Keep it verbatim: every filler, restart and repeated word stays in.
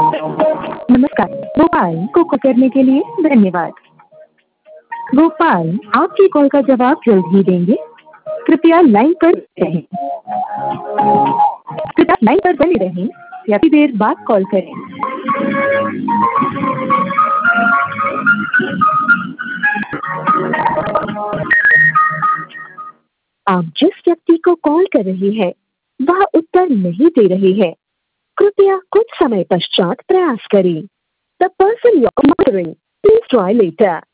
नमस्कार, गोपाल को कॉल करने के लिए धन्यवाद। गोपाल आपकी कॉल का जवाब जल्द ही देंगे। कृपया लाइन पर रहें। कृपया लाइन पर बने रहें या फिर देर बाद कॉल करें। आप जिस व्यक्ति को कॉल कर रहे हैं वह उत्तर नहीं दे रहे हैं। कृपया कुछ समय पश्चात प्रयास करें। The person you're calling, please try later.